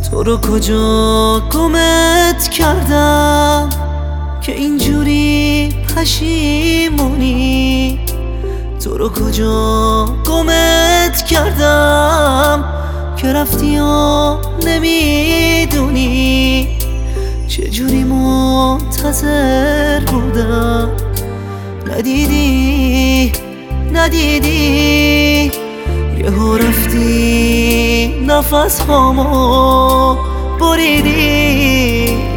تو رو کجا گمت کردم که اینجوری پشیمونی؟ تو رو کجا گمت کردم که رفتی و نمیدونی؟ چجوری منتظر بودم ندیدی یهو رفتی نفس هامو بریدی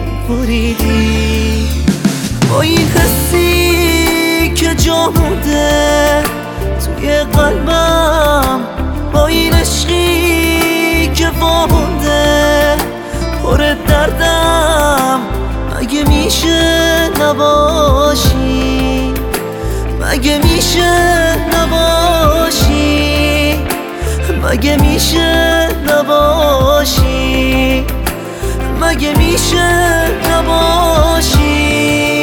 با این حسی که جا مونده توی قلبم، با این عشقی که وامونده پر دردم. مگه میشه نباشی؟ مگه میشه نباشی؟ مگه میشه نباشی؟ مگه میشه نباشی؟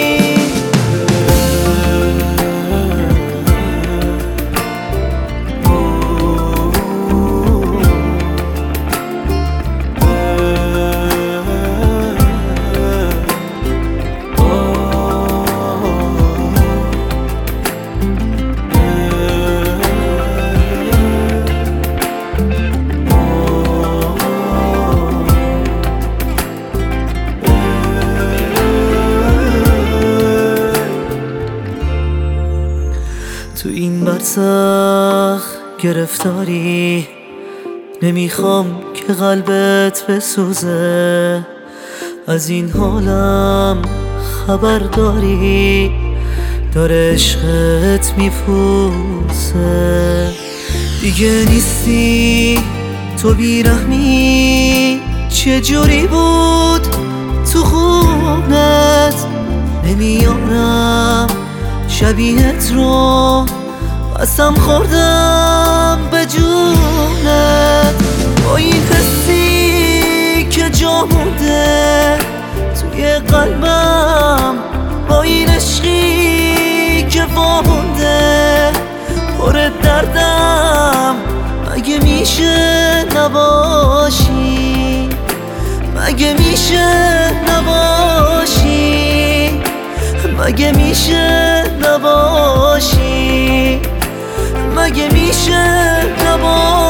تو این برزخ گرفتاری، نمیخوام که قلبت بسوزه. از این حالم خبر داری، داره عشقت میپوسه. دیگه نیستی تو بیرحمی، چجوری بود تو خونت؟ نمیارم شبیهت رو، قسم خوردم به جونت. با این حسی که جا مونده توی قلبم، با این عشقی که وامونده پر دردم. مگه میشه نباشی؟ مگه میشه نباشی؟ مگه میشه نباشی؟ مگه میشه نباشی؟